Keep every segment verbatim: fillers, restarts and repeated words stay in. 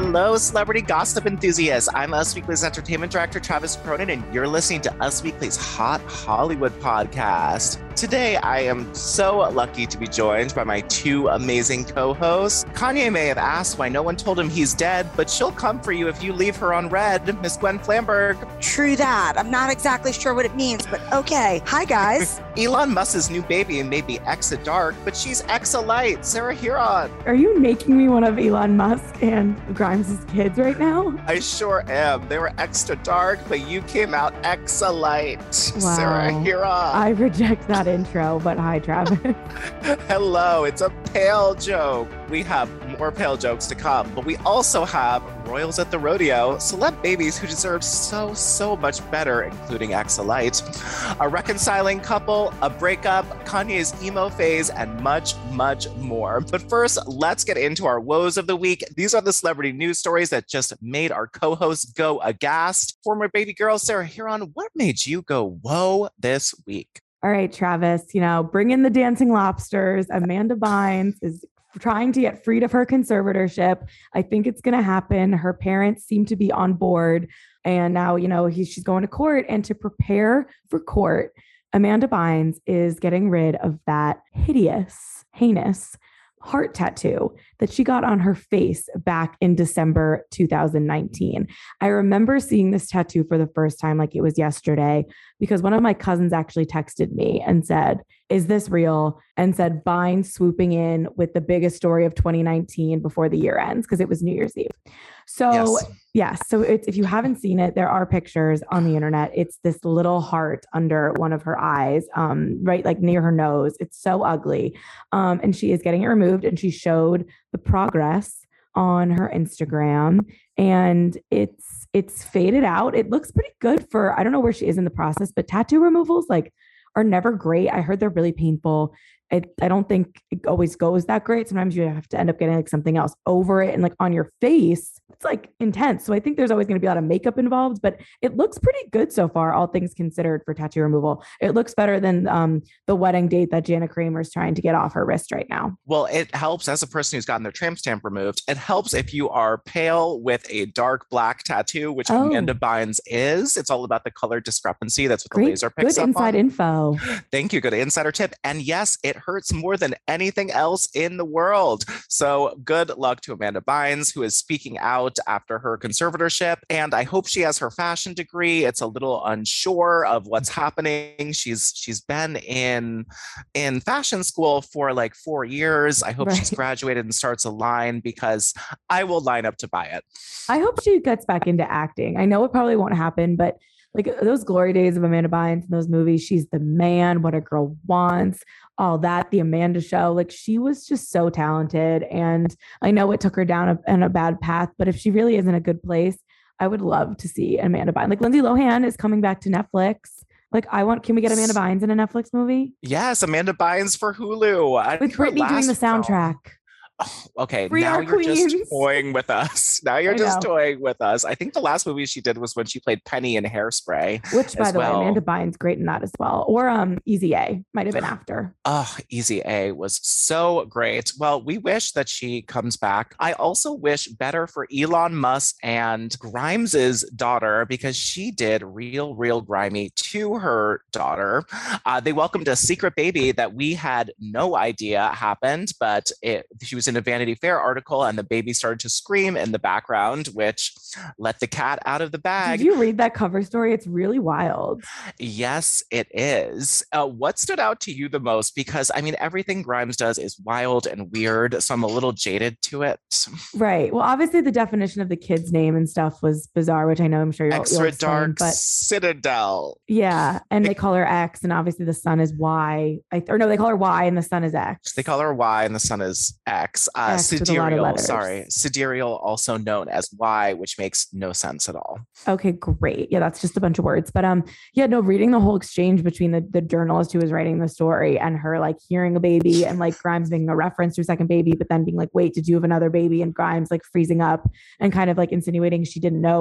Hello, celebrity gossip enthusiasts. I'm Us Weekly's entertainment director, Travis Cronin, and you're listening to Us Weekly's Hot Hollywood podcast. Today, I am so lucky to be joined by my two amazing co-hosts. Kanye may have asked why no one told him he's dead, but she'll come for you if you leave her on red. Miss Gwen Flamberg. True that. I'm not exactly sure what it means, but okay. Hi, guys. Elon Musk's new baby may be Exa Dark, but she's Exa Light. Sarah Huron. Are you making me one of Elon Musk and Grimes' kids right now? I sure am. They were extra dark, but you came out Exa Light. Wow. Sarah Huron. I reject that intro, but hi, Travis. Hello, it's a pale joke. We have more pale jokes to come, but we also have royals at the rodeo, celeb babies who deserve so, so much better, including Exa Light, a reconciling couple, a breakup, Kanye's emo phase, and much, much more. But first, let's get into our woes of the week. These are the celebrity news stories that just made our co-hosts go aghast. Former baby girl Sarah Huron, what made you go whoa this week? All right, Travis, you know, bring in the dancing lobsters. Amanda Bynes is trying to get freed of her conservatorship. I think it's going to happen. Her parents seem to be on board. And now, you know, he, she's going to court. And to prepare for court, Amanda Bynes is getting rid of that hideous, heinous heart tattoo that she got on her face back in December two thousand nineteen. I remember seeing this tattoo for the first time like it was yesterday because one of my cousins actually texted me and said, "Is this real?" and said Bynes swooping in with the biggest story of twenty nineteen before the year ends because it was New Year's Eve. So yes, yes so it's, if you haven't seen it, there are pictures on the internet. It's this little heart under one of her eyes, um, right like near her nose. It's so ugly. Um, and she is getting it removed, and she showed the progress on her Instagram, and it's it's faded out. It looks pretty good for, I don't know where she is in the process, but tattoo removals like are never great. I heard they're really painful. I, I don't think it always goes that great. Sometimes you have to end up getting like something else over it, and like on your face, it's like intense. So I think there's always going to be a lot of makeup involved, but it looks pretty good so far, all things considered, for tattoo removal. It looks better than um, the wedding date that Jana Kramer is trying to get off her wrist right now. Well, it helps as a person who's gotten their tramp stamp removed. It helps if you are pale with a dark black tattoo, which oh. Amanda Bynes is. It's all about the color discrepancy. That's what Great, the laser picks good up inside on. info. Thank you. Good insider tip. And yes, it hurts more than anything else in the world. So good luck to Amanda Bynes, who is speaking out after her conservatorship. And I hope she has her fashion degree. It's a little unsure of what's happening. She's she's been in in fashion school for like four years. I hope right. she's graduated and starts a line, because I will line up to buy it. I hope she gets back into acting. I know it probably won't happen, but like those glory days of Amanda Bynes in those movies, she's the man, what a girl wants, all that, the Amanda Show. Like she was just so talented. And I know it took her down a, in a bad path, but if she really is in a good place, I would love to see Amanda Bynes. Like Lindsay Lohan is coming back to Netflix. Like I want, can we get Amanda Bynes in a Netflix movie? Yes, Amanda Bynes for Hulu. I With Britney doing the soundtrack. Film. Oh, okay, Free now you're queens. just toying with us. Now you're I just know. toying with us. I think the last movie she did was when she played Penny in Hairspray. Which, by the well. way, Amanda Bynes great in that as well. Or um, Easy A might have been after. Oh, Easy A was so great. Well, we wish that she comes back. I also wish better for Elon Musk and Grimes's daughter, because she did real, real grimy to her daughter. Uh, they welcomed a secret baby that we had no idea happened, but it, she was in a Vanity Fair article, and the baby started to scream in the background, which let the cat out of the bag. Did you read that cover story? It's really wild. Yes, it is. Uh, what stood out to you the most? Because, I mean, everything Grimes does is wild and weird, so I'm a little jaded to it. Right. Well, obviously the definition of the kid's name and stuff was bizarre, which I know I'm sure you'll, Extra you'll explain, dark but Citadel. Yeah, and they call her X, and obviously the son is Y. I, or no, they call her Y, and the son is X. They call her Y, and the son is X. Uh, X with a lot of Sidereal, letters. sorry. Sidereal, also known as Y, which makes no sense at all. Okay, great. Yeah, that's just a bunch of words. But um, yeah, no, reading the whole exchange between the, the journalist who was writing the story and her like hearing a baby, and like Grimes being a reference to a second baby, but then being like, wait, did you have another baby? And Grimes like freezing up and kind of like insinuating she didn't know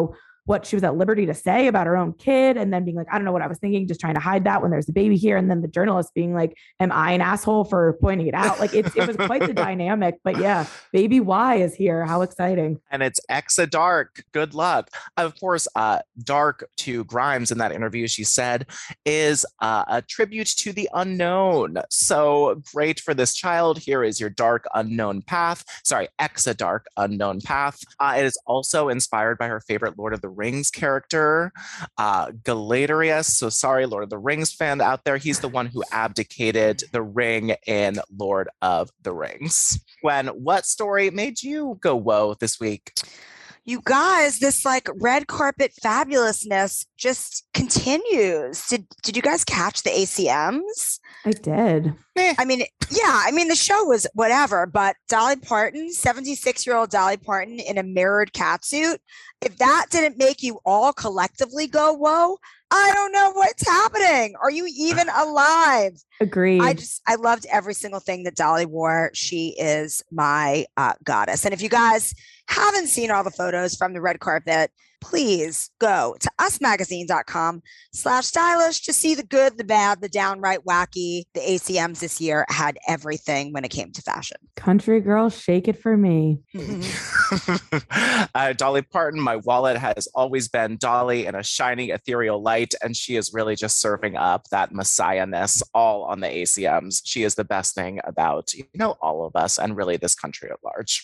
what she was at liberty to say about her own kid, and then being like, I don't know what I was thinking, just trying to hide that when there's a baby here. And then the journalist being like, am I an asshole for pointing it out? Like it, it was quite the dynamic. But yeah, baby Y is here. How exciting. And it's Exa Dark. Good luck. Of course, uh, Dark to Grimes in that interview, she said, is uh, a tribute to the unknown. So great for this child. Here is your dark unknown path. Sorry, Exa Dark unknown path. Uh, it is also inspired by her favorite Lord of the Rings character, uh, Galadrius. So sorry, Lord of the Rings fan out there. He's the one who abdicated the ring in Lord of the Rings. Gwen, what story made you go whoa this week? You guys, this like red carpet fabulousness just continues. Did did you guys catch the A C Ms? I did. I mean, yeah, I mean, the show was whatever, but Dolly Parton, seventy-six-year-old Dolly Parton in a mirrored catsuit, if that didn't make you all collectively go, whoa, I don't know what's happening. Are you even alive? Agreed. I just, I loved every single thing that Dolly wore. She is my uh, goddess. And if you guys haven't seen all the photos from the red carpet, please go to usmagazine.com slash stylish to see the good, the bad, the downright wacky. The A C Ms this year had everything when it came to fashion. Country girl, shake it for me. uh, Dolly Parton, my wallet has always been Dolly in a shining ethereal light, and she is really just serving up that messiahness all on the A C Ms. She is the best thing about, you know, all of us and really this country at large.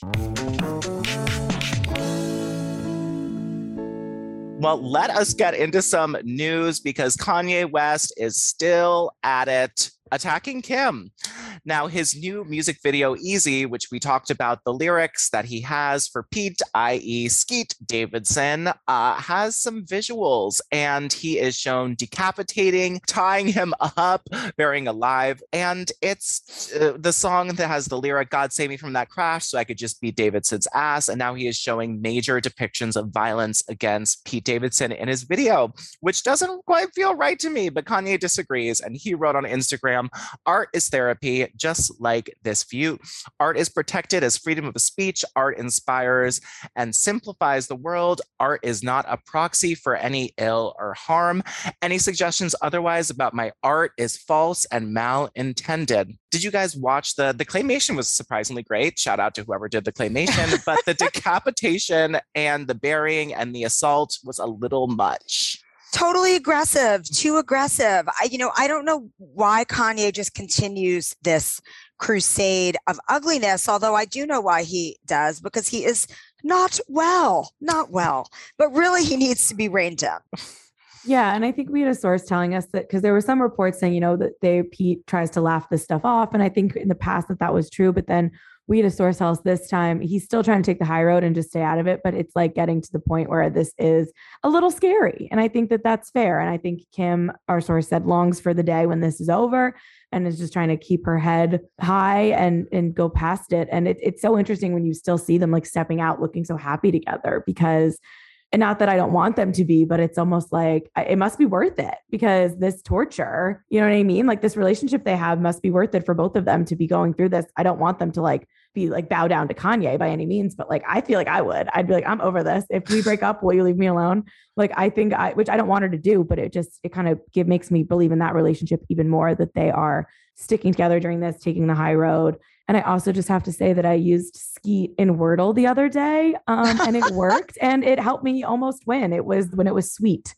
Well, let us get into some news because Kanye West is still at it, attacking Kim. Now, his new music video, Easy, which we talked about the lyrics that he has for Pete, that is. Skeet Davidson, uh, has some visuals, and he is shown decapitating, tying him up, burying alive. And it's uh, the song that has the lyric, God save me from that crash so I could just beat Davidson's ass. And now he is showing major depictions of violence against Pete Davidson in his video, which doesn't quite feel right to me, but Kanye disagrees. And he wrote on Instagram, art is therapy, just like this view. Art is protected as freedom of speech. Art inspires and simplifies the world. Art is not a proxy for any ill or harm. Any suggestions otherwise about my art is false and malintended. Did you guys watch the, the claymation was surprisingly great. Shout out to whoever did the claymation, but the decapitation and the burying and the assault was a little much. Totally aggressive, too aggressive. I, you know, I don't know why Kanye just continues this crusade of ugliness, although I do know why he does, because he is not well, not well, but really he needs to be reined in. Yeah. And I think we had a source telling us that because there were some reports saying, you know, that they, Pete tries to laugh this stuff off. And I think in the past that that was true, but then we had a source tell us this time he's still trying to take the high road and just stay out of it. But it's like getting to the point where this is a little scary. And I think that that's fair. And I think Kim, our source said, longs for the day when this is over and is just trying to keep her head high and, and go past it. And it, it's so interesting when you still see them like stepping out, looking so happy together because and not that I don't want them to be, but it's almost like it must be worth it because this torture, you know what I mean? Like this relationship they have must be worth it for both of them to be going through this. I don't want them to like be like bow down to Kanye by any means, but like I feel like I would. I'd be like, I'm over this. If we break up, will you leave me alone? Like I think I, which I don't want her to do, but it just it kind of give makes me believe in that relationship even more that they are sticking together during this, taking the high road. And I also just have to say that I used Skeet in Wordle the other day um, and it worked and it helped me almost win. It was when it was sweet.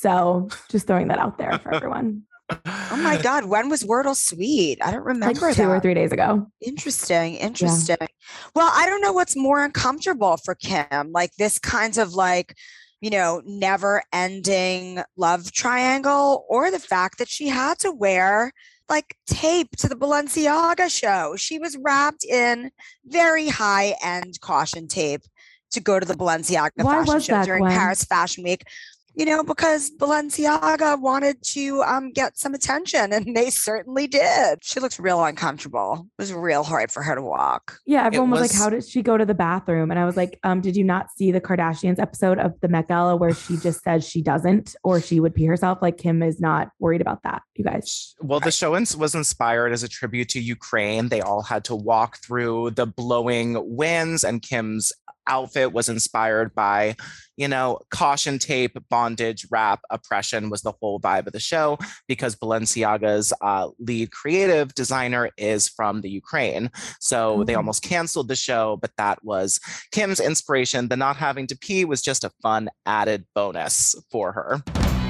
So just throwing that out there for everyone. Oh my God. When was Wordle sweet? I don't remember like two that. or three days ago. Interesting. Interesting. Yeah. Well, I don't know what's more uncomfortable for Kim, like this kind of like, you know, never ending love triangle or the fact that she had to wear like tape to the Balenciaga show. She was wrapped in very high end caution tape to go to the Balenciaga Why fashion was show that, during Gwen? Paris Fashion Week. You know, because Balenciaga wanted to um, get some attention and they certainly did. She looks real uncomfortable. It was real hard for her to walk. Yeah, everyone was, was like, how did she go to the bathroom? And I was like, um, did you not see the Kardashians episode of the Met Gala where she just says she doesn't or she would pee herself? Like Kim is not worried about that, you guys. Well, the show was inspired as a tribute to Ukraine. They all had to walk through the blowing winds and Kim's outfit was inspired by, you know, caution tape, bondage, rap, oppression was the whole vibe of the show, because Balenciaga's uh, lead creative designer is from the Ukraine. So mm-hmm. they almost canceled the show, but that was Kim's inspiration. The not having to pee was just a fun added bonus for her.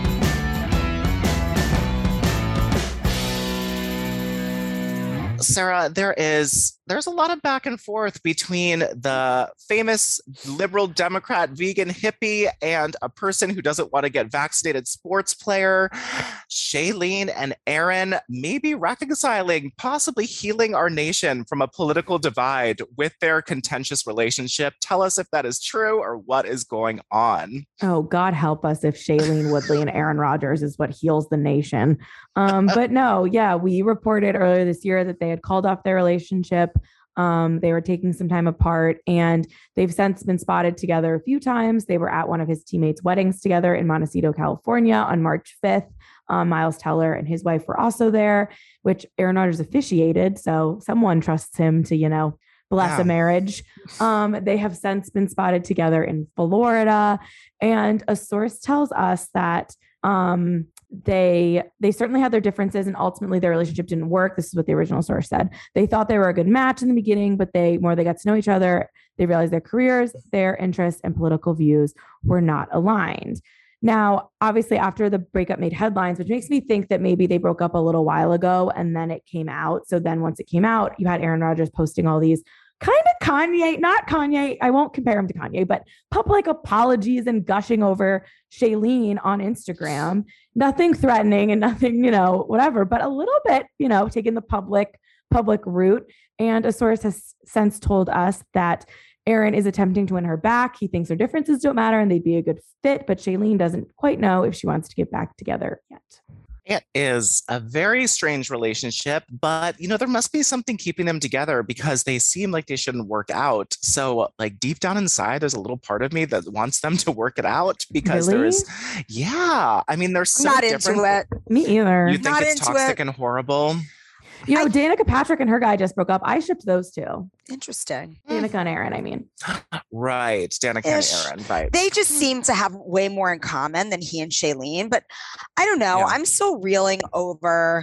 Sarah, there is there's a lot of back and forth between the famous liberal Democrat vegan hippie and a person who doesn't want to get vaccinated sports player. Shailene and Aaron may be reconciling, possibly healing our nation from a political divide with their contentious relationship. Tell us if that is true or what is going on. Oh, God help us if Shailene Woodley and Aaron Rodgers is what heals the nation. Um, but no, yeah, we reported earlier this year that they had called off their relationship. Um, they were taking some time apart, and they've since been spotted together a few times. They were at one of his teammates' weddings together in Montecito, California on March fifth. Um, Miles Teller and his wife were also there, which Aaron Rodgers officiated. So someone trusts him to, you know, bless yeah. a marriage. Um, they have since been spotted together in Florida. And a source tells us that um, they they certainly had their differences, and ultimately their relationship didn't work. This is what the original source said. They thought they were a good match in the beginning, but they more they got to know each other, they realized their careers, their interests, and political views were not aligned. Now, obviously, after the breakup made headlines, which makes me think that maybe they broke up a little while ago and then it came out. So then once it came out, you had Aaron Rodgers posting all these kind of Kanye, not Kanye, I won't compare him to Kanye, but public apologies and gushing over Shailene on Instagram. Nothing threatening and nothing, you know, whatever, but a little bit, you know, taking the public, public route. And a source has since told us that Aaron is attempting to win her back. He thinks their differences don't matter and they'd be a good fit, but Shailene doesn't quite know if she wants to get back together yet. It is a very strange relationship, but, you know, there must be something keeping them together because they seem like they shouldn't work out. So, like, deep down inside, there's a little part of me that wants them to work it out because really? there's, yeah, I mean, there's so not different. into it. Me either. You think not it's into toxic it. and horrible? You know, I, Danica Patrick and her guy just broke up. I shipped those two. Interesting. Danica and Aaron, I mean. Right. Danica Ish. and Aaron, right. They just seem to have way more in common than he and Shailene. But I don't know. Yeah. I'm still reeling over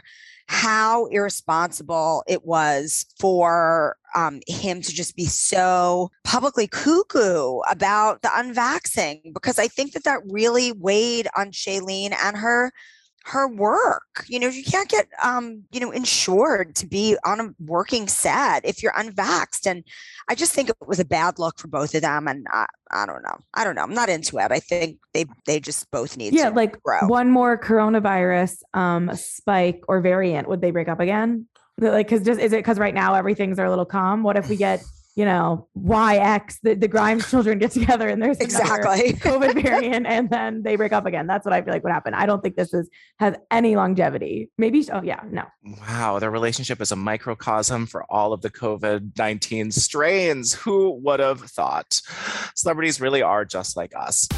how irresponsible it was for um, him to just be so publicly cuckoo about the unvaxxing, because I think that that really weighed on Shailene and her her work. You know, you can't get, um, you know, insured to be on a working set if you're unvaxxed. And I just think it was a bad look for both of them. And I, I don't know. I don't know. I'm not into it. I think they, they just both need yeah, to like grow. One more coronavirus um, spike or variant. Would they break up again? Like, cause just, is it cause right now everything's are a little calm? What if we get, you know, Y X, the, the Grimes children get together and there's exactly COVID variant and then they break up again. That's what I feel like would happen. I don't think this is has any longevity. Maybe, oh yeah, no. Wow, their relationship is a microcosm for all of the COVID nineteen strains. Who would have thought? Celebrities really are just like us.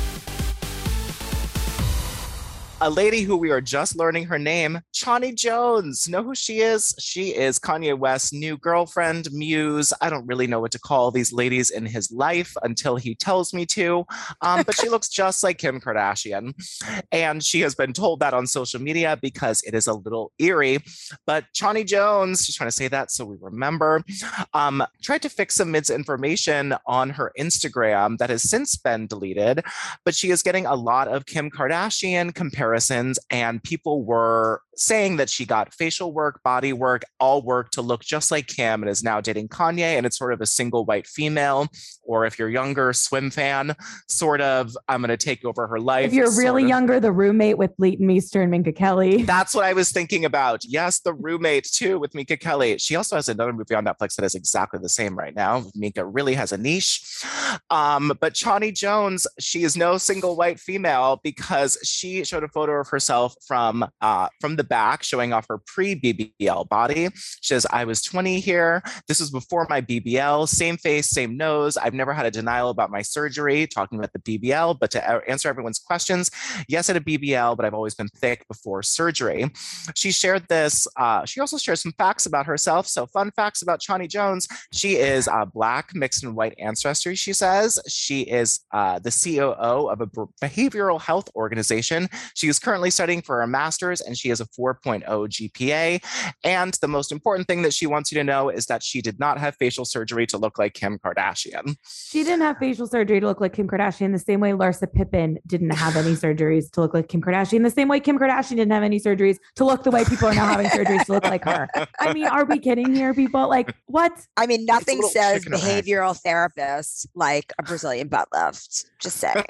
A lady who we are just learning her name, Chani Jones. Know who she is? She is Kanye West's new girlfriend, muse. I don't really know what to call these ladies in his life until he tells me to. Um, but she looks just like Kim Kardashian. And she has been told that on social media because it is a little eerie. But Chani Jones, just trying to say that so we remember, um, tried to fix some misinformation on her Instagram that has since been deleted. But she is getting a lot of Kim Kardashian comparisons. And people were saying that she got facial work, body work, all work to look just like Kim and is now dating Kanye. And it's sort of a single white female, or if you're younger, swim fan, sort of, I'm going to take over her life. If you're really of. younger, the roommate with Leighton Meester and Minka Kelly. That's what I was thinking about. Yes, the roommate too with Minka Kelly. She also has another movie on Netflix that is exactly the same right now. Minka really has a niche. Um, but Chani Jones, she is no single white female because she showed a photo of herself from uh, from the back, showing off her pre-B B L body. She says, I was twenty here. This was before my B B L. Same face, same nose. I've never had a denial about my surgery, talking about the B B L. But to answer everyone's questions, yes, I had a B B L, but I've always been thick before surgery. She shared this. Uh, she also shared some facts about herself. So fun facts about Chani Jones. She is uh, Black, mixed and white ancestry, she says. She is uh, the C O O of a behavioral health organization. She is currently studying for her master's, and she has a four point oh G P A. And the most important thing that she wants you to know is that she did not have facial surgery to look like Kim Kardashian. She didn't have facial surgery to look like Kim Kardashian the same way Larsa Pippen didn't have any surgeries to look like Kim Kardashian, the same way Kim Kardashian didn't have any surgeries to look the way people are now having surgeries to look like her. I mean, are we kidding here, people? Like, what? I mean, nothing says behavioral therapist like a Brazilian butt lift. Just saying.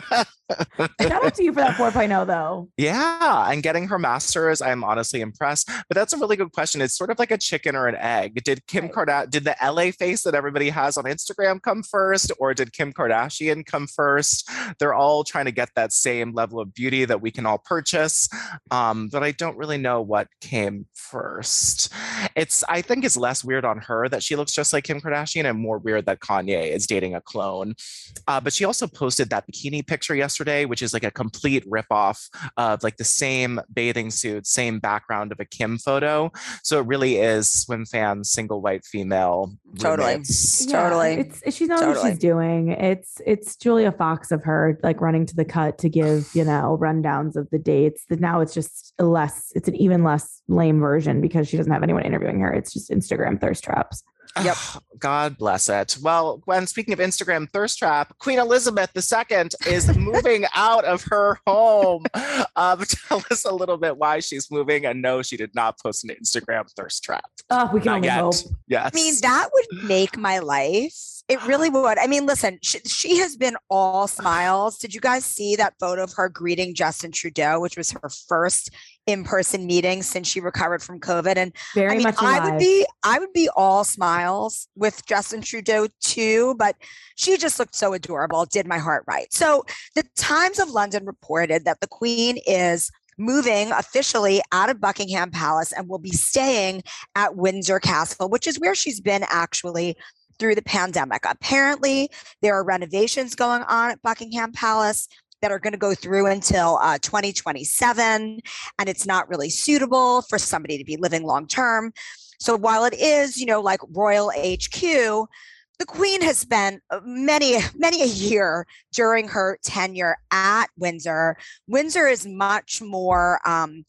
Shout out to you for that four point oh though. Yeah. And getting her master's, I'm honestly impressed. But that's a really good question. It's sort of like a chicken or an egg. Did Kim right. Kardashian, did the L A face that everybody has on Instagram come first? Or did Kim Kardashian come first? They're all trying to get that same level of beauty that we can all purchase. Um, but I don't really know what came first. It's, I think it's less weird on her that she looks just like Kim Kardashian and more weird that Kanye is dating a clone. Uh, but she also posted that bikini picture yesterday, which is like a complete ripoff of like the same bathing suit, same background of a Kim photo. So it really is swim fans, single white female. Totally. Yeah, totally. It's she's knows totally. what she's doing. It's it's Julia Fox of her like running to the cut to give, you know, rundowns of the dates. That now it's just a less, it's an even less lame version because she doesn't have anyone interviewing her. It's just Instagram thirst traps. Yep. Oh, God bless it. Well, Gwen, speaking of Instagram thirst trap, Queen Elizabeth the Second is moving out of her home. Um, tell us a little bit why she's moving. And no, she did not post an Instagram thirst trap. Oh, we can not only yet. hope. Yes. I mean, that would make my life. It really would. I mean, listen, she, she has been all smiles. Did you guys see that photo of her greeting Justin Trudeau, which was her first in-person meeting since she recovered from COVID? And Very I mean, much I alive. would be, I would be all smiles with Justin Trudeau too, but she just looked so adorable. Did my heart right. So the Times of London reported that the Queen is moving officially out of Buckingham Palace and will be staying at Windsor Castle, which is where she's been actually through the pandemic. Apparently, there are renovations going on at Buckingham Palace that are going to go through until uh, twenty twenty-seven, and it's not really suitable for somebody to be living long term. So while it is, you know, like Royal H Q, the Queen has spent many, many a year during her tenure at Windsor. Windsor is much more um,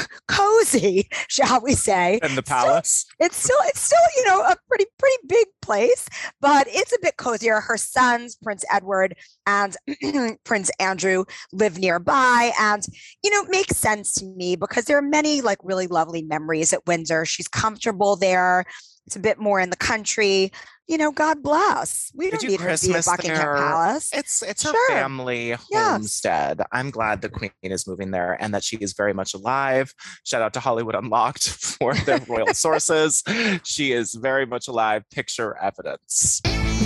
cozy, shall we say? And the palace. Still, it's still, it's still, you know, a pretty, pretty big place, but it's a bit cozier. Her sons, Prince Edward and Prince Andrew, live nearby, and you know, it makes sense to me because there are many like really lovely memories at Windsor. She's comfortable there. It's a bit more in the country. You know, God bless. We don't need her to be at Buckingham there. Palace. It's it's her Sure. family Yes. homestead. I'm glad the Queen is moving there and that she is very much alive. Shout out to Hollywood Unlocked for their royal sources. She is very much alive. Picture evidence.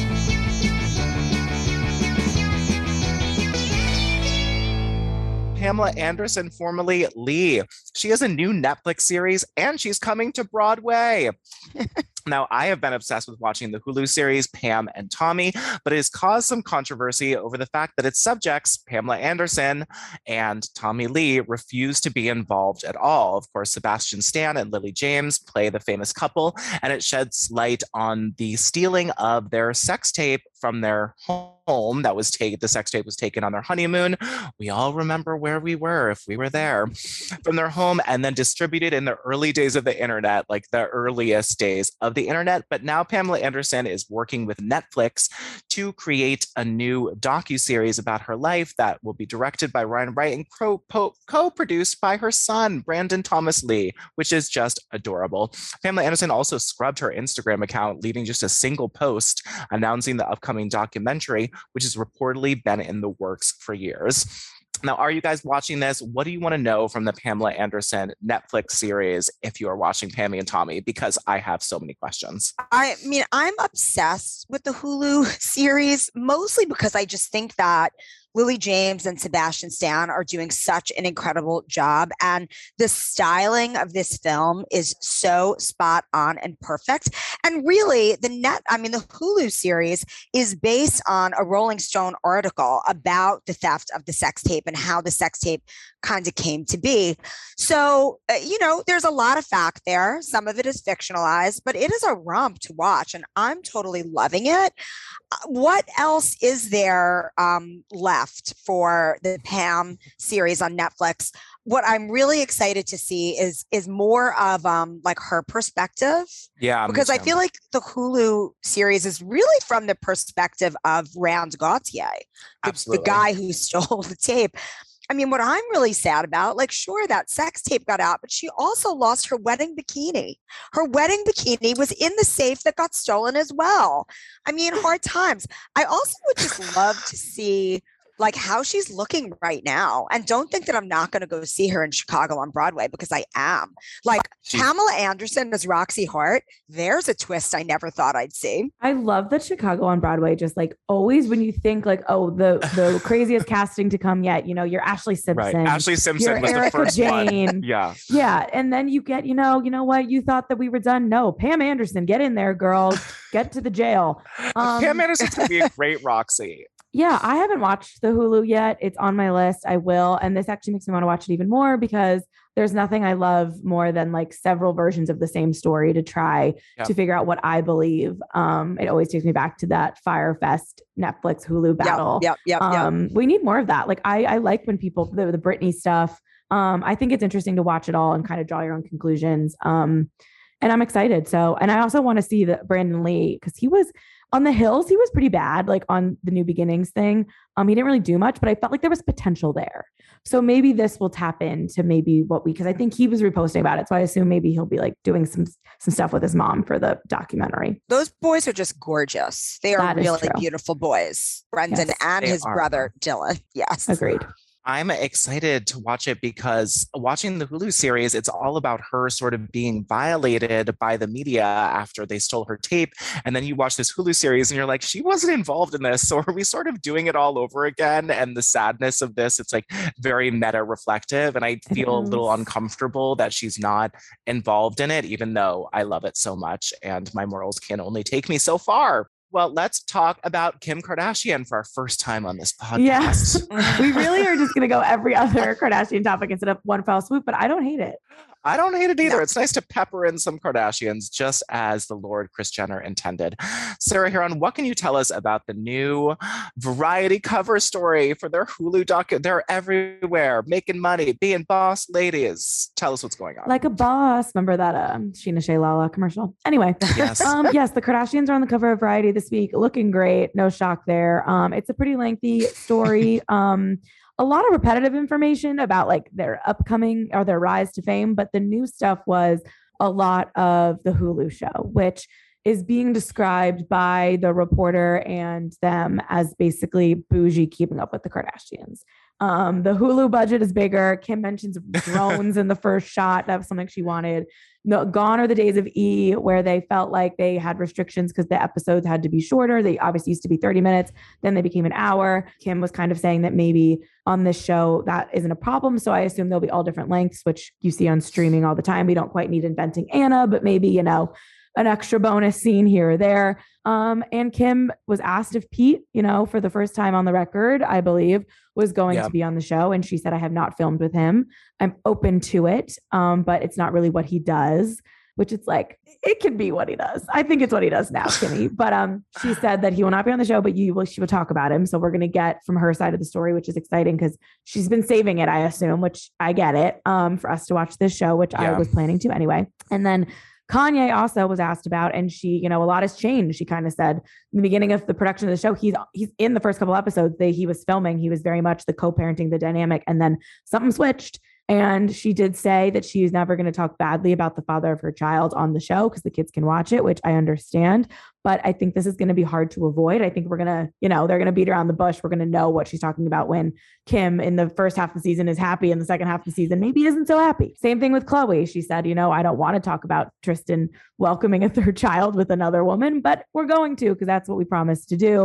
Pamela Anderson, formerly Lee. She has a new Netflix series and she's coming to Broadway. Now, I have been obsessed with watching the Hulu series Pam and Tommy, but it has caused some controversy over the fact that its subjects, Pamela Anderson and Tommy Lee, refuse to be involved at all. Of course, Sebastian Stan and Lily James play the famous couple, and it sheds light on the stealing of their sex tape from their home that was taken. The sex tape was taken on their honeymoon. We all remember where we were if we were there. From their home and then distributed in the early days of the internet, like the earliest days of the internet. But now Pamela Anderson is working with Netflix to create a new docuseries about her life that will be directed by Ryan Wright and co- po- co-produced by her son, Brandon Thomas Lee, which is just adorable. Pamela Anderson also scrubbed her Instagram account, leaving just a single post announcing the upcoming documentary, which has reportedly been in the works for years. Now, are you guys watching this? What do you want to know from the Pamela Anderson Netflix series if you are watching Pammy and Tommy? Because I have so many questions. I mean, I'm obsessed with the Hulu series, mostly because I just think that Lily James and Sebastian Stan are doing such an incredible job. And the styling of this film is so spot on and perfect. And really, the net, I mean, the Hulu series is based on a Rolling Stone article about the theft of the sex tape and how the sex tape kind of came to be. So, uh, you know, there's a lot of fact there. Some of it is fictionalized, but it is a romp to watch, and I'm totally loving it. Uh, what else is there um, left for the Pam series on Netflix? What I'm really excited to see is is more of um like her perspective. Yeah, because I feel like the Hulu series is really from the perspective of Rand Gautier, the, the guy who stole the tape. I mean, what I'm really sad about, like, sure, that sex tape got out, but she also lost her wedding bikini. Her wedding bikini was in the safe that got stolen as well. I mean, hard times. I also would just love to see like how she's looking right now. And don't think that I'm not going to go see her in Chicago on Broadway, because I am. Like she, Pamela Anderson as Roxy Hart. There's a twist I never thought I'd see. I love that Chicago on Broadway, just like always when you think like, oh, the the craziest casting to come yet, you know, you're Ashley Simpson. Right. Ashley Simpson was Erica the first Jane. one. Yeah. Yeah. And then you get, you know, you know what? You thought that we were done. No, Pam Anderson, get in there, girl. Get to the jail. Um, Pam Anderson's going to be a great Roxy. Yeah, I haven't watched the Hulu yet. It's on my list. I will. And this actually makes me want to watch it even more, because there's nothing I love more than like several versions of the same story to try yep. to figure out what I believe. Um, it always takes me back to that Fyre Fest Netflix Hulu battle. Yep, yep, yep, um, yep. We need more of that. Like I, I like when people, the, the Britney stuff, um, I think it's interesting to watch it all and kind of draw your own conclusions. Um, and I'm excited. So, and I also want to see the Brandon Lee, because he was, on the Hills, he was pretty bad, like on the New Beginnings thing. Um, he didn't really do much, but I felt like there was potential there. So maybe this will tap into maybe what we, because I think he was reposting about it. So I assume maybe he'll be like doing some some stuff with his mom for the documentary. Those boys are just gorgeous. They are really beautiful boys. Brendan yes, and his are. brother, Dylan. Yes. Agreed. I'm excited to watch it because watching the Hulu series, it's all about her sort of being violated by the media after they stole her tape. And then you watch this Hulu series and you're like, she wasn't involved in this. So are we sort of doing it all over again? And the sadness of this, it's like very meta reflective. And I feel a little uncomfortable that she's not involved in it, even though I love it so much and my morals can only take me so far. Well, let's talk about Kim Kardashian for our first time on this podcast. Yes. We really are just going to go every other Kardashian topic instead of one fell swoop, but I don't hate it. I don't hate it either. No. It's nice to pepper in some Kardashians, just as the Lord Kris Jenner intended. Sarah Hearon, what can you tell us about the new Variety cover story for their Hulu doc? They're everywhere, making money, being boss ladies. Tell us what's going on. Like a boss. Remember that um, Sheena Shea Lala commercial? Anyway, yes. um, yes, the Kardashians are on the cover of Variety this week, looking great. No shock there. Um, it's a pretty lengthy story. um, A lot of repetitive information about like their upcoming or their rise to fame. But the new stuff was a lot of the Hulu show, which is being described by the reporter and them as basically bougie keeping up with the Kardashians. Um, the Hulu budget is bigger. Kim mentions drones in the first shot. That was something she wanted. No, gone are the days of E! Where they felt like they had restrictions because the episodes had to be shorter. They obviously used to be thirty minutes. Then they became an hour. Kim was kind of saying that maybe on this show that isn't a problem. So I assume they'll be all different lengths, which you see on streaming all the time. We don't quite need Inventing Anna, but maybe, you know, an extra bonus scene here or there. Um, and Kim was asked if Pete, you know, for the first time on the record, I believe, was going yeah. to be on the show. And she said, I have not filmed with him. I'm open to it, um, but it's not really what he does, which it's like, it can be what he does. I think it's what he does now, Kimmy. But um, she said that he will not be on the show, but you will, she will talk about him. So we're going to get from her side of the story, which is exciting because she's been saving it, I assume, which I get it, um, for us to watch this show, which yeah. I was planning to anyway. And then Kanye also was asked about, and she, you know, a lot has changed. She kind of said in the beginning of the production of the show, he's he's in the first couple episodes that he was filming, he was very much the co-parenting, the dynamic, and then something switched. And she did say that she's never going to talk badly about the father of her child on the show because the kids can watch it, which I understand. But I think this is going to be hard to avoid. I think we're going to, you know, they're going to beat around the bush. We're going to know what she's talking about when Kim in the first half of the season is happy and the second half of the season maybe isn't so happy. Same thing with Khloe. She said, you know, I don't want to talk about Tristan welcoming a third child with another woman, but we're going to because that's what we promised to do.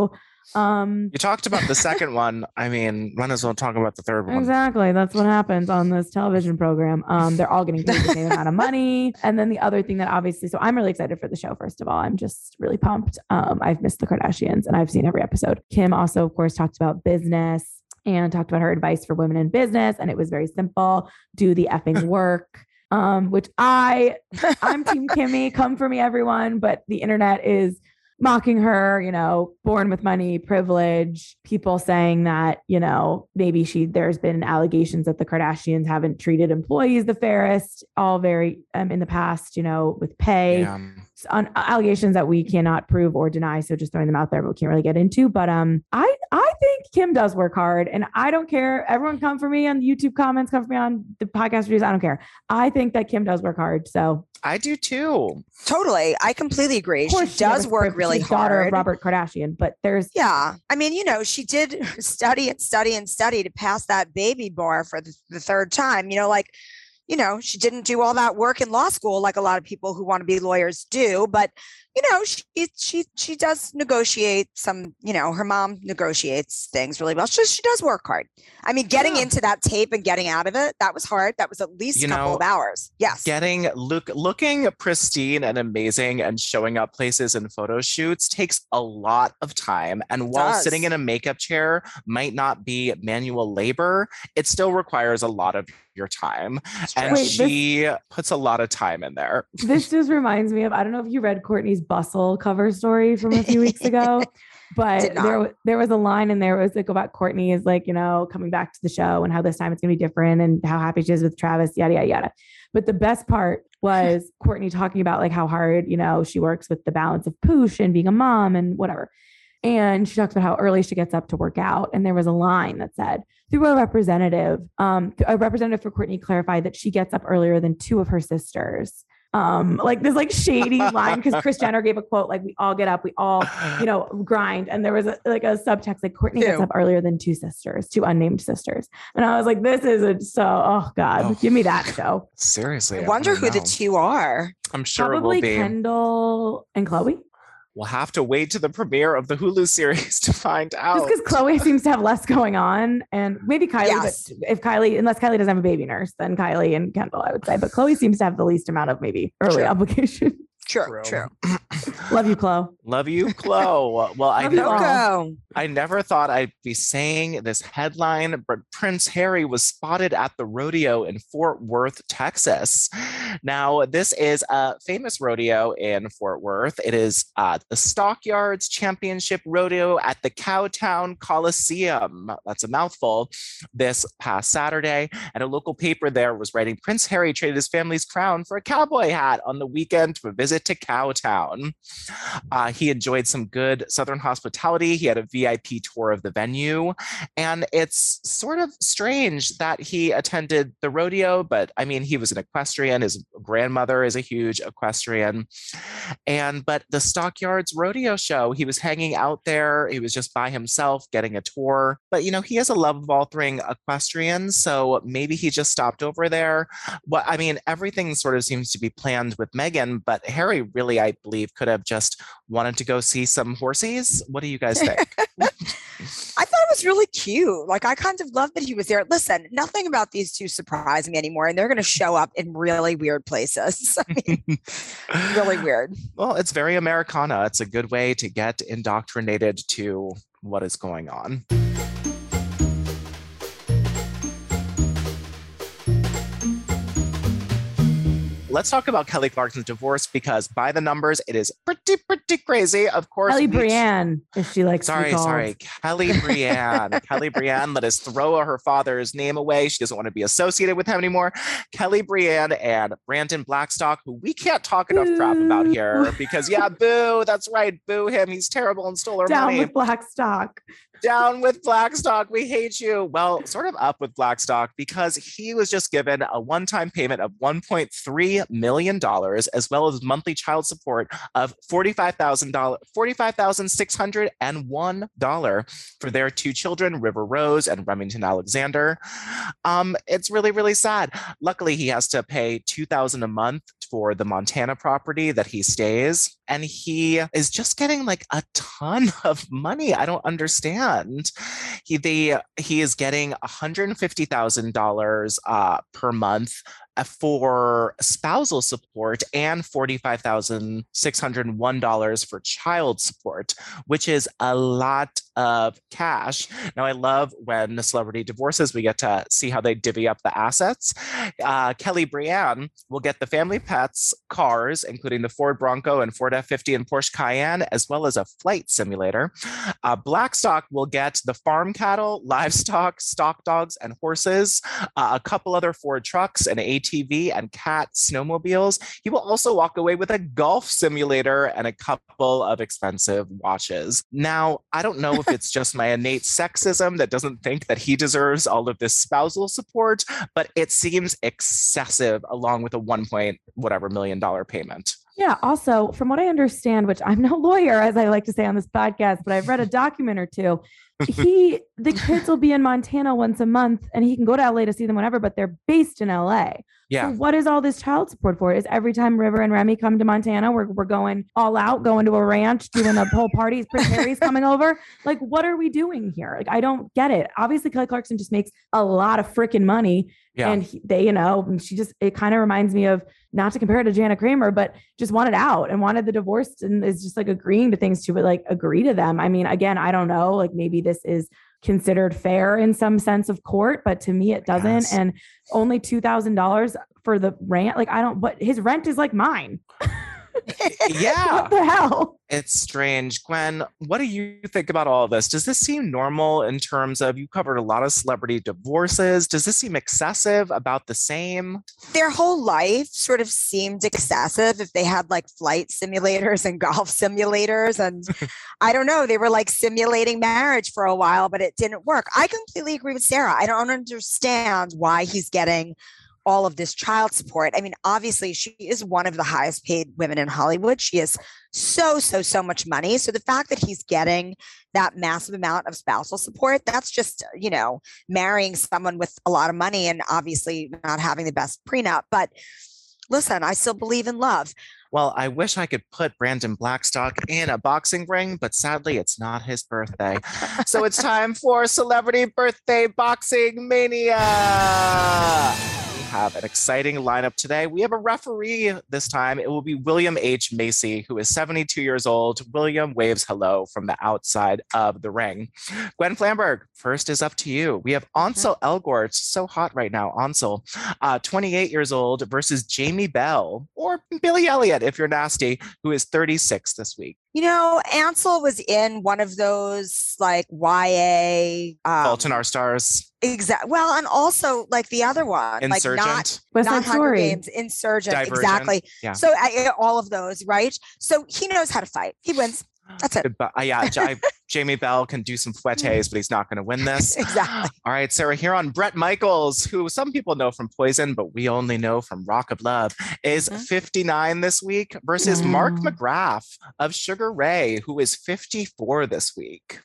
Um, You talked about the second one. I mean, might as well talk about the third one. Exactly. That's what happens on this television program. Um, they're all getting paid the same amount of money. And then the other thing that obviously, so I'm really excited for the show, first of all. I'm just really pumped. Um, I've missed the Kardashians and I've seen every episode. Kim also, of course, talked about business and talked about her advice for women in business. And it was very simple. Do the effing work. Um, which I, I'm Team Kimmy, come for me, everyone. But the internet is mocking her, you know, born with money, privilege, people saying that, you know, maybe she, there's been allegations that the Kardashians haven't treated employees the fairest, all very um, in the past, you know, with pay, yeah. on allegations that we cannot prove or deny. So just throwing them out there, but we can't really get into. But um, I, I think Kim does work hard and I don't care. Everyone come for me on the YouTube comments, come for me on the podcast reviews. I don't care. I think that Kim does work hard. So I do too. Totally. I completely agree. She, she does work really hard. Daughter of Robert Kardashian, but there's. Yeah. I mean, you know, she did study and study and study to pass that baby bar for the, the third time, you know, like, you know, she didn't do all that work in law school like a lot of people who want to be lawyers do, but you know, she she she does negotiate some, you know, her mom negotiates things really well. She she does work hard. I mean, getting yeah. into that tape and getting out of it, that was hard. That was at least you a couple know, of hours. Yes. Getting look looking pristine and amazing and showing up places and photo shoots takes a lot of time. And while does. sitting in a makeup chair might not be manual labor, it still requires a lot of your time. And Wait, she this, puts a lot of time in there. This just reminds me of, I don't know if you read Kourtney's Bustle cover story from a few weeks ago, but there, there was a line in there. It was like about Kourtney is like, you know, coming back to the show and how this time it's going to be different and how happy she is with Travis, yada, yada, yada. But the best part was Kourtney talking about like how hard, you know, she works with the balance of poosh and being a mom and whatever. And she talks about how early she gets up to work out. And there was a line that said, through a representative, um, a representative for Kourtney clarified that she gets up earlier than two of her sisters. Um, like this like shady line because Kris Jenner gave a quote like we all get up, we all, you know, grind. And there was a, like a subtext like Kourtney gets up earlier than two sisters, two unnamed sisters. And I was like, this is a, so, oh God, oh, give me that show. Seriously. I wonder who know. the two are. I'm sure Probably it will be Kendall and Khloe. We'll have to wait to the premiere of the Hulu series to find out. Just because Khloe seems to have less going on, and maybe Kylie. Yes. But if Kylie, unless Kylie doesn't have a baby nurse, then Kylie and Kendall, I would say. But Khloe seems to have the least amount of maybe early True. obligation. True, true. Love you, Khloe. Love you, Khloe. Well, I never, go. I never thought I'd be saying this headline, but Prince Harry was spotted at the rodeo in Fort Worth, Texas. Now, this is a famous rodeo in Fort Worth. It is uh, the Stockyards Championship Rodeo at the Cowtown Coliseum. That's a mouthful. This past Saturday, and a local paper there was writing, Prince Harry traded his family's crown for a cowboy hat on the weekend for a visit to Cowtown. Uh, he enjoyed some good Southern hospitality. He had a V I P tour of the venue. And it's sort of strange that he attended the rodeo, but I mean, he was an equestrian. His grandmother is a huge equestrian. And, but the Stockyards Rodeo Show, he was hanging out there. He was just by himself getting a tour. But, you know, he has a love of all things equestrian. So maybe he just stopped over there. Well, I mean, everything sort of seems to be planned with Meghan, but Harry really, I believe, could have just wanted to go see some horses. What do you guys think? I thought it was really cute. Like, I kind of love that he was there. Listen, nothing about these two surprised me anymore. And they're going to show up in really weird places. I mean, really weird. Well, it's very Americana. It's a good way to get indoctrinated to what is going on. Let's talk about Kelly Clarkson's divorce because by the numbers, it is pretty, pretty crazy. Of course, Kelly Brienne, if she likes sorry, to be called. sorry, Kelly Brienne. Kelly Brienne let us throw her father's name away. She doesn't want to be associated with him anymore. Kelly Brienne and Brandon Blackstock, who we can't talk enough boo. crap about here because, yeah, boo. That's right, boo him. He's terrible and stole our Down money. with Blackstock. Down with Blackstock. We hate you. Well, sort of up with Blackstock because he was just given a one-time payment of one point three three million dollars, as well as monthly child support of forty-five thousand dollars, forty-five thousand six hundred one dollars for their two children, River Rose and Remington Alexander. Um, it's really, really sad. Luckily, he has to pay two thousand dollars a month for the Montana property that he stays. And he is just getting like a ton of money. I don't understand. He, they, he is getting one hundred fifty thousand dollars uh, per month for spousal support and forty-five thousand six hundred one dollars for child support, which is a lot of cash. Now, I love when the celebrity divorces, we get to see how they divvy up the assets. Uh, Kelly Briand will get the family pets cars, including the Ford Bronco and Ford F fifty and Porsche Cayenne, as well as a flight simulator. Uh, Blackstock will get the farm cattle, livestock, stock dogs, and horses, uh, a couple other Ford trucks, an A T V, and cat snowmobiles. He will also walk away with a golf simulator and a couple of expensive watches. Now, I don't know if it's just my innate sexism that doesn't think that he deserves all of this spousal support, but it seems excessive along with a one point whatever million dollar payment. Yeah. Also, from what I understand, which I'm no lawyer, as I like to say on this podcast, but I've read a document or two. He, the kids will be in Montana once a month and he can go to L A to see them whenever, but they're based in L A. Yeah. So what is all this child support for? Is every time River and Remy come to Montana, we're, we're going all out, going to a ranch, doing a whole party, Prince Harry's coming over? Like, what are we doing here? Like, I don't get it. Obviously, Kelly Clarkson just makes a lot of freaking money. Yeah. And he, they, you know, she just, it kind of reminds me of, not to compare it to Jana Kramer, but just wanted out and wanted the divorce and is just like agreeing to things to, but like agree to them. I mean, again, I don't know, like maybe this is considered fair in some sense of court, but to me it doesn't. Yes. And only two thousand dollars for the rent. Like I don't, but his rent is like mine. Yeah. What the hell? It's strange. Gwen, what do you think about all of this? Does this seem normal in terms of, you covered a lot of celebrity divorces. Does this seem excessive, about the same? Their whole life sort of seemed excessive if they had like flight simulators and golf simulators. And I don't know, they were like simulating marriage for a while, but it didn't work. I completely agree with Sarah. I don't understand why he's getting all of this child support. I mean, obviously she is one of the highest paid women in Hollywood. She has so, so, so much money. So the fact that he's getting that massive amount of spousal support, that's just, you know, marrying someone with a lot of money and obviously not having the best prenup. But listen, I still believe in love. Well, I wish I could put Brandon Blackstock in a boxing ring, but sadly it's not his birthday. So it's time for Celebrity Birthday Boxing Mania. Have an exciting lineup today. We have a referee this time. It will be William H. Macy, who is seventy-two years old. William waves hello from the outside of the ring. Gwen Flamberg, first is up to you. We have Ansel Elgort. It's so hot right now. Ansel, uh, twenty-eight years old, versus Jamie Bell, or Billy Elliot if you're nasty, who is thirty-six this week. You know, Ansel was in one of those like Y A um, Fault in Our Stars. Exactly. Well, and also like the other one, Insurgent. like not, West not Side Hunger Story. Games, Insurgent. Divergent. Exactly. Yeah. So I, all of those, right? So he knows how to fight. He wins. That's it. But, uh, yeah, I, Jamie Bell can do some fouettes, but he's not going to win this. Exactly. All right, Sarah, here on Bret Michaels, who some people know from Poison, but we only know from Rock of Love, is mm-hmm. fifty-nine this week versus mm. Mark McGrath of Sugar Ray, who is fifty-four this week.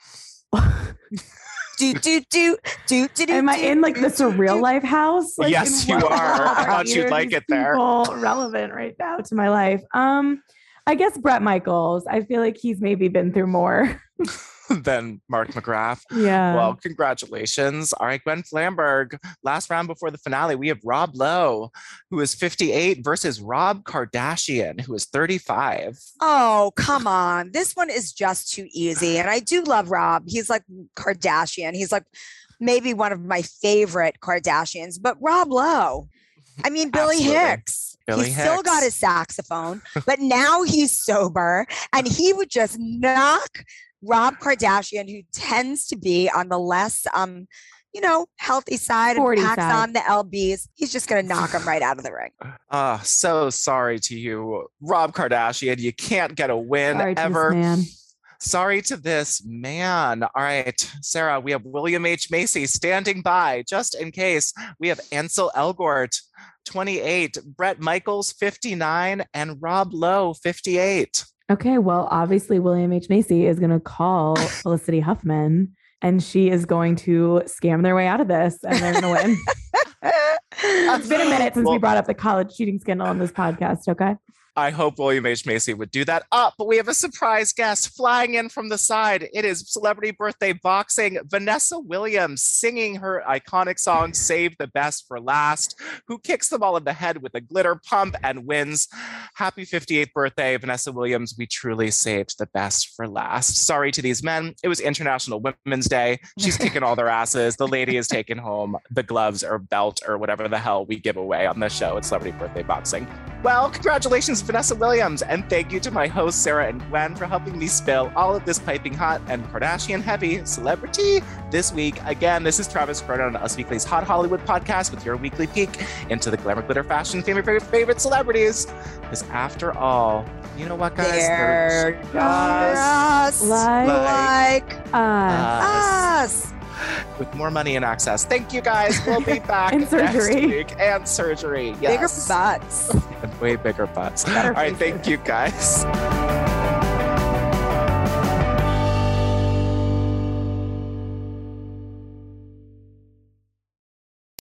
do, do, do, do, do, Am I in like the surreal life house? Like, yes, you are. I thought you'd like it there. Relevant right now to my life. Um, I guess Bret Michaels. I feel like he's maybe been through more than Mark McGrath. Yeah. Well, congratulations. All right, Gwen Flamberg. Last round before the finale, we have Rob Lowe, who is fifty-eight, versus Rob Kardashian, who is thirty-five. Oh, come on. This one is just too easy. And I do love Rob. He's like Kardashian. He's like maybe one of my favorite Kardashians, but Rob Lowe. I mean, Billy Absolutely. Hicks. Billy he's Hicks. Still got his saxophone, but now he's sober and he would just knock Rob Kardashian, who tends to be on the less, um, you know, healthy side and packs side. on the L Bs. He's just going to knock him right out of the ring. Ah, uh, so sorry to you, Rob Kardashian. You can't get a win sorry ever. To this man. Sorry to this man. All right, Sarah, we have William H. Macy standing by just in case. We have Ansel Elgort, twenty-eight, Bret Michaels, fifty-nine, and Rob Lowe, fifty-eight. Okay, well, obviously William H. Macy is going to call Felicity Huffman, and she is going to scam their way out of this, and they're going to win. It's been a minute since well, we brought up the college cheating scandal on this podcast, okay? I hope William H. Macy would do that. Up, oh, but we have a surprise guest flying in from the side. It is Celebrity Birthday Boxing, Vanessa Williams, singing her iconic song, Save the Best for Last, who kicks them all in the head with a glitter pump and wins. Happy fifty-eighth birthday, Vanessa Williams. We truly saved the best for last. Sorry to these men. It was International Women's Day. She's kicking all their asses. The lady is taking home the gloves or belt or whatever the hell we give away on the show at Celebrity Birthday Boxing. Well, congratulations, Vanessa Williams, and thank you to my hosts, Sarah and Gwen, for helping me spill all of this piping hot and Kardashian-heavy celebrity this week. Again, this is Travis Cronin on Us Weekly's Hot Hollywood podcast with your weekly peek into the glamour, glitter, fashion, favorite, favorite, favorite celebrities. Because after all, you know what, guys? They're just like, like us. us. With more money and access. Thank you, guys. We'll be back and surgery. next week. And surgery. Yes. Bigger butts. And way bigger butts. Better All right. Thank you, guys.